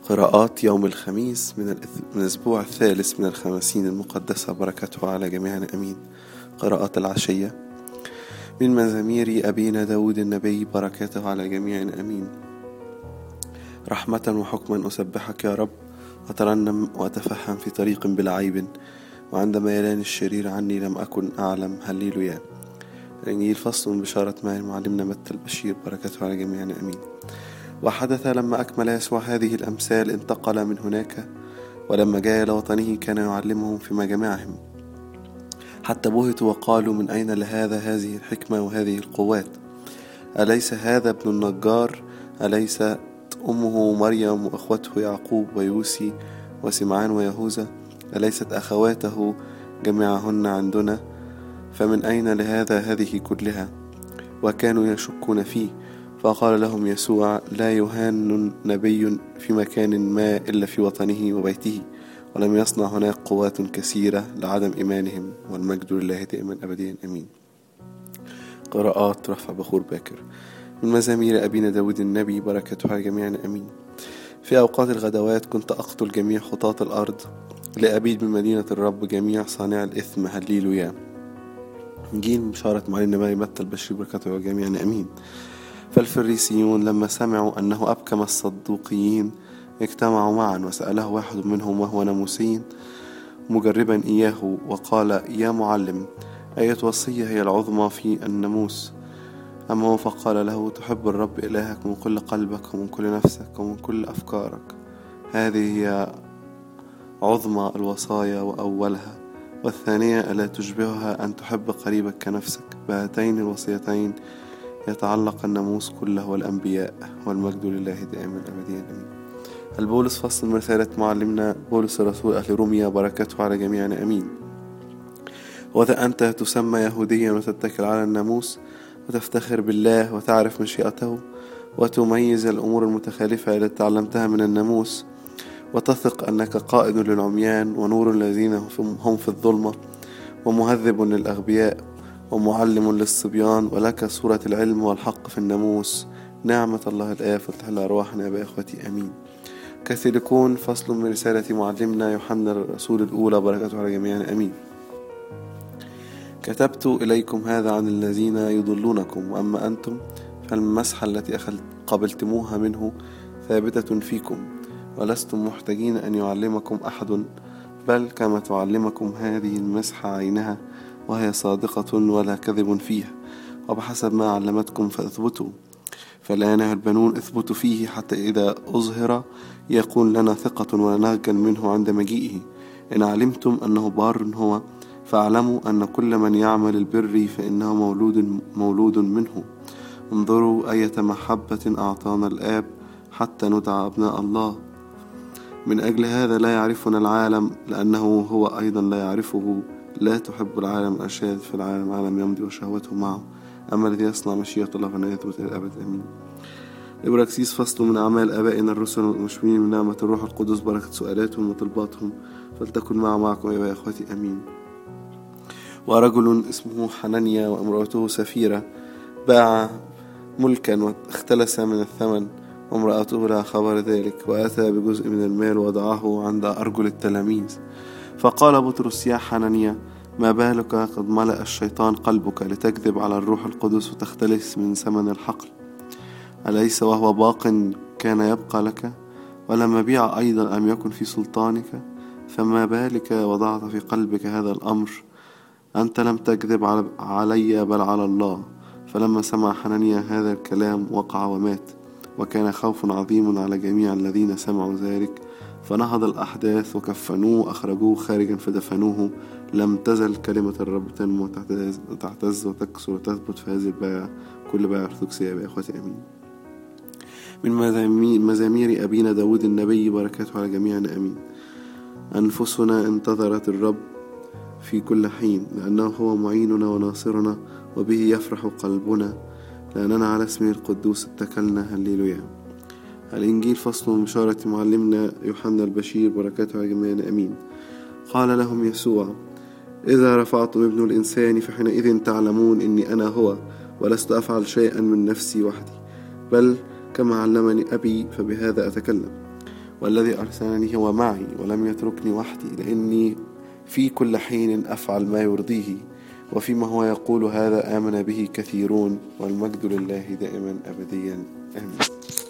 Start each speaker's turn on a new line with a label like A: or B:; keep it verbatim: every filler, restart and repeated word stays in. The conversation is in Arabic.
A: قراءات يوم الخميس من, الإث... من الأسبوع الثالث من الخمسين المقدسة، بركته على جميعنا أمين. قراءات العشية من مزامير أبينا داود النبي، بركته على جميعنا أمين. رحمة وحكما أسبحك يا رب، أترنم وأتفهم في طريق بلا عيب، وعندما يلان الشرير عني لم أكن أعلم. هللويا. الإنجيل فصل من بشارة ماهر معلمنا متى البشير، بركته على جميعنا أمين. وحدث لما أكمل يسوع هذه الأمثال انتقل من هناك، ولما جاء إلى وطنه كان يعلمهم في مجامعهم، حتى بهتوا وقالوا: من أين لهذا هذه الحكمة وهذه القوات؟ أليس هذا ابن النجار؟ أليست أمه مريم وأخوته يعقوب ويوسي وسمعان ويهوذا؟ أليست أخواته جميعهن عندنا؟ فمن أين لهذا هذه كلها؟ وكانوا يشكون فيه. فقال لهم يسوع: لا يهان نبي في مكان ما إلا في وطنه وبيته. ولم يصنع هناك قوات كثيرة لعدم إيمانهم، والمجد لله دائما أبديا أمين. قراءات رفع بخور باكر من مزامير أبينا داود النبي، بركته على جميعنا أمين. في أوقات الغدوات كنت أقتل جميع خطاة الأرض، لأبيد من مدينة الرب جميع صانع الإثم. هللويا. إنجيل بشارة معلمنا متى البشير، بركته على جميعنا أمين. فالفريسيون لما سمعوا أنه أبكم الصدوقيين اجتمعوا معا، وسأله واحد منهم وهو ناموسي مجربا إياه وقال: يا معلم، أية وصية هي العظمى في الناموس؟ أما هو فقال له: تحب الرب إلهك من كل قلبك ومن كل نفسك ومن كل أفكارك. هذه هي عظمى الوصايا وأولها، والثانية ألا تشبهها أن تحب قريبك كنفسك. بهاتين الوصيتين يتعلق الناموس كله والأنبياء، والمجد لله دائما أبديا أمين. البولس فصل من رسالة معلمنا بولس الرسول أهل روميا، بركته على جميعنا أمين. وذا أنت تسمى يهوديا وتتكل على الناموس، وتفتخر بالله وتعرف مشيئته، وتميز الأمور المتخالفة التي تعلمتها من الناموس، وتثق أنك قائد للعميان ونور الذين هم في الظلمة، ومهذب للأغبياء، ومعلم للصبيان، ولك صورة العلم والحق في الناموس. نعمة الله الآب فتحل أرواحنا بإخوتي أمين. كاثوليكون فصل من رسالة معلمنا يوحنا الرسول الأولى، بركته على جميعنا أمين. كتبت إليكم هذا عن الذين يضلونكم، وأما أنتم فالمسحة التي قبلتموها منه ثابتة فيكم، ولستم محتاجين أن يعلمكم أحد، بل كما تعلمكم هذه المسحة عينها، وهي صادقة ولا كذب فيها. وبحسب ما علمتكم فاثبتوا. فالآن البنون اثبتوا فيه، حتى إذا أظهر يكون لنا ثقة ولا نخجل منه عند مجيئه. إن علمتم أنه بار هو، فاعلموا أن كل من يعمل البر فإنه مولود مولود منه. انظروا أية محبة أعطانا الآب حتى ندعى أبناء الله. من أجل هذا لا يعرفنا العالم، لأنه هو أيضا لا يعرفه. لا تحب العالم الأشياء في العالم، عالم يمضي وشهوته معه، أما الذي يصنع مشيئة الله فإنه يثبت إلى الأبد أمين. إبراكسيس فصل من أعمال آبائنا الرسل والمشمولين من نعمة الروح القدس، بركة سؤالاتهم وطلباتهم فلتكن مع معكم يا إخوتي أمين. ورجل اسمه حنانيا وامرأته سفيرة باع ملكا واختلس من الثمن، وامرأته لها خبر ذلك، وأتى بجزء من المال وضعه عند أرجل التلاميذ. فقال بطرس: يا حنانيا، ما بالك قد ملأ الشيطان قلبك لتكذب على الروح القدس وتختلس من ثمن الحقل؟ أليس وهو باق كان يبقى لك؟ ولما بيع أيضا أم يكن في سلطانك؟ فما بالك وضعت في قلبك هذا الأمر؟ أنت لم تكذب علي بل على الله. فلما سمع حنانيا هذا الكلام وقع ومات، وكان خوف عظيم على جميع الذين سمعوا ذلك. فنهض الأحداث وكفنوه وأخرجوه خارجا فدفنوه. لم تزل كلمة الرب تنمو وتعتز وتكسر وتثبت في هذه البيعة، كل بيعة أرثوذكسية يا إخوتي أمين. من مزامير أبينا داود النبي، بركاته على جميعنا أمين. أنفسنا انتظرت الرب في كل حين، لأنه هو معيننا وناصرنا، وبه يفرح قلبنا، لأننا على اسمه القدوس اتكلنا. هللويا. الإنجيل فصل من بشارة معلمنا يوحنا البشير، بركاته على جميعنا أمين. قال لهم يسوع: إذا رفعتم ابن الإنسان فحينئذ تعلمون إني أنا هو، ولست أفعل شيئا من نفسي وحدي، بل كما علمني أبي فبهذا أتكلم. والذي أرسلني هو معي ولم يتركني وحدي، لأني في كل حين أفعل ما يرضيه، وفيما هو يقول هذا آمن به كثيرون، والمجد لله دائما أبديا آمين.